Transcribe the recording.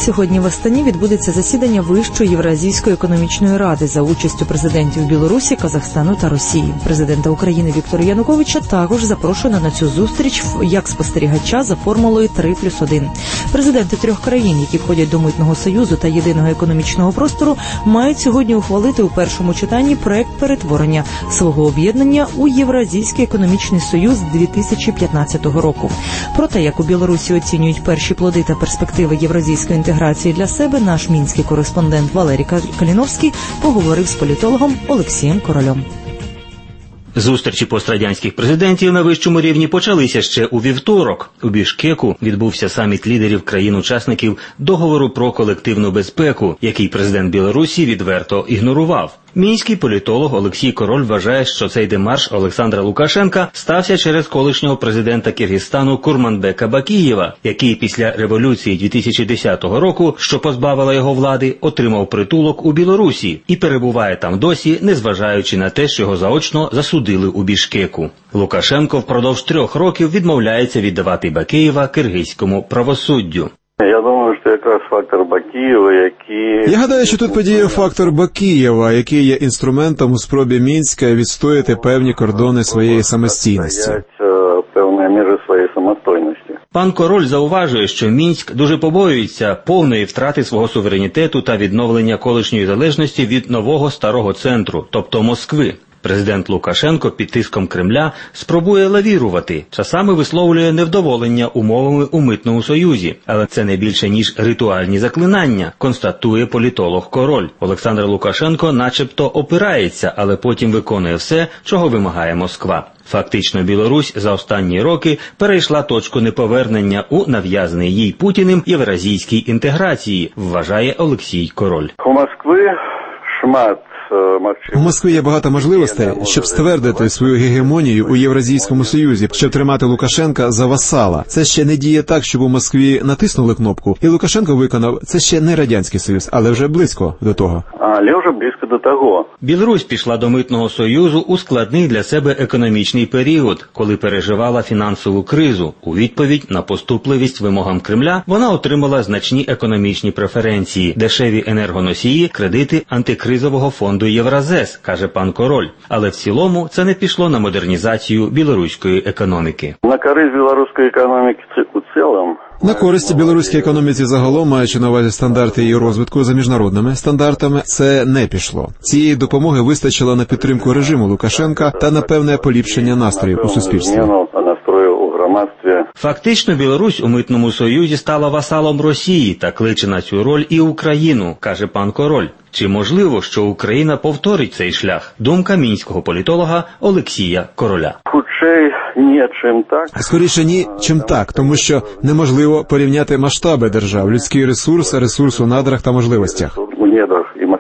Сьогодні в Астані відбудеться засідання Вищої Євразійської економічної ради за участю президентів Білорусі, Казахстану та Росії. Президента України Віктора Януковича також запрошено на цю зустріч як спостерігача за формулою 3+1. Президенти трьох країн, які входять до Митного союзу та єдиного економічного простору, мають сьогодні ухвалити у першому читанні проект перетворення свого об'єднання у Євразійський економічний союз 2015 року. Про те, як у Білорусі оцінюють перші плоди та перспективи євразійської інтеграції для себе, наш мінський кореспондент Валерій Каліновський поговорив з політологом Олексієм Корольом. Зустрічі пострадянських президентів на вищому рівні почалися ще у вівторок. У Бішкеку відбувся саміт лідерів країн-учасників договору про колективну безпеку, який президент Білорусі відверто ігнорував. Мінський політолог Олексій Король вважає, що цей демарш Олександра Лукашенка стався через колишнього президента Киргизстану Курманбека Бакієва, який після революції 2010 року, що позбавила його влади, отримав притулок у Білорусі і перебуває там досі, незважаючи на те, що його заочно засудили у Бішкеку. Лукашенко впродовж 3 років відмовляється віддавати Бакієва киргизькому правосуддю. Я думаю, що якраз фактор Бакієва, який... Я гадаю, що тут подіяв фактор Бакієва, який є інструментом у спробі Мінська відстояти певні кордони своєї самостійності. Певні межі своєї самостійності. Пан Король зауважує, що Мінськ дуже побоюється повної втрати свого суверенітету та відновлення колишньої залежності від нового старого центру, тобто Москви. Президент Лукашенко під тиском Кремля спробує лавірувати, часами висловлює невдоволення умовами у Митному союзі, але це не більше ніж ритуальні заклинання, констатує політолог Король. Олександр Лукашенко начебто опирається, але потім виконує все, чого вимагає Москва. Фактично Білорусь за останні роки перейшла точку неповернення у нав'язаний їй Путіним євразійській інтеграції, вважає Олексій Король. У Москви шмат. У Москві є багато можливостей, щоб ствердити свою гегемонію у Євразійському Союзі, щоб тримати Лукашенка за васала. Це ще не діє так, щоб у Москві натиснули кнопку, і Лукашенко виконав. Це ще не Радянський Союз, але вже близько до того. Але вже близько до того. Білорусь пішла до Митного Союзу у складний для себе економічний період, коли переживала фінансову кризу. У відповідь на поступливість вимогам Кремля вона отримала значні економічні преференції, дешеві енергоносії, кредити антикризового фонду Євразес, каже пан Король. Але в цілому це не пішло на модернізацію білоруської економіки. На користь білоруської економіки у цілому. На користь білоруській економіці загалом, маючи на увазі стандарти її розвитку за міжнародними стандартами, це не пішло. Цієї допомоги вистачило на підтримку режиму Лукашенка та на певне поліпшення настроїв у суспільстві. Фактично Білорусь у Митному Союзі стала васалом Росії та кличе на цю роль і Україну, каже пан Король. Чи можливо, що Україна повторить цей шлях? Думка мінського політолога Олексія Короля. Ні, чим так. Скоріше ні, чим так, тому що неможливо порівняти масштаби держав, людський ресурс, ресурс у надрах та можливостях. У недрах і